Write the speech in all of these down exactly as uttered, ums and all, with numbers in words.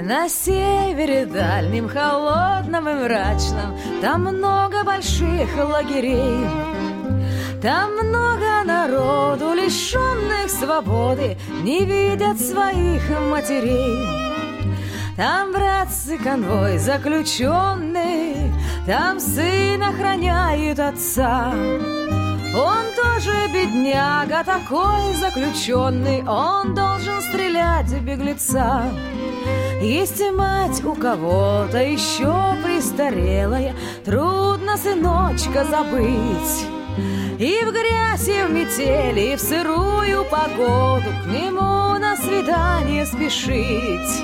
На севере дальнем, холодном и мрачном, там много больших лагерей. Там много народу, лишенных свободы, не видят своих матерей. Там братцы конвой заключенный, там сын охраняет отца. Он тоже бедняга, такой заключенный, он должен стрелять в беглеца. Есть и мать у кого-то еще престарелая, трудно сыночка забыть. И в грязь, и в метели, и в сырую погоду к нему на свидание спешить.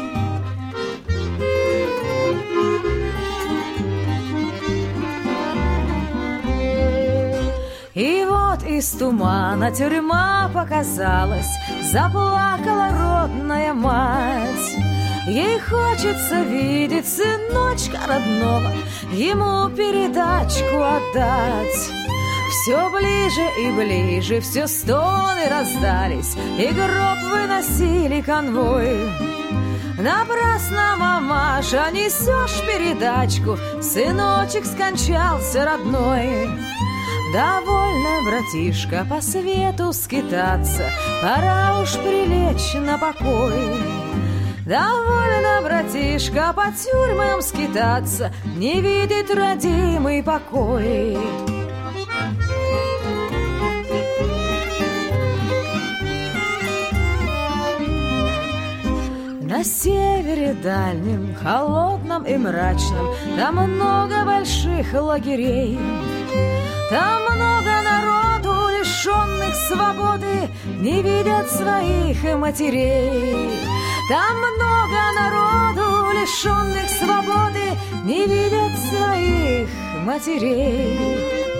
И вот из тумана тюрьма показалась, заплакала родная мать. Ей хочется видеть сыночка родного, ему передачку отдать. Все ближе и ближе, все стоны раздались, и гроб выносили конвой. Напрасно, мамаша, несешь передачку, сыночек скончался родной. Довольно, братишка, по свету скитаться, пора уж прилечь на покой. Довольно, братишка, по тюрьмам скитаться, не видит родимый покой. На севере дальнем, холодном и мрачном, там много больших лагерей. Там много народу, лишенных свободы, не видят своих матерей. Там много народу, лишенных свободы, не видят своих матерей.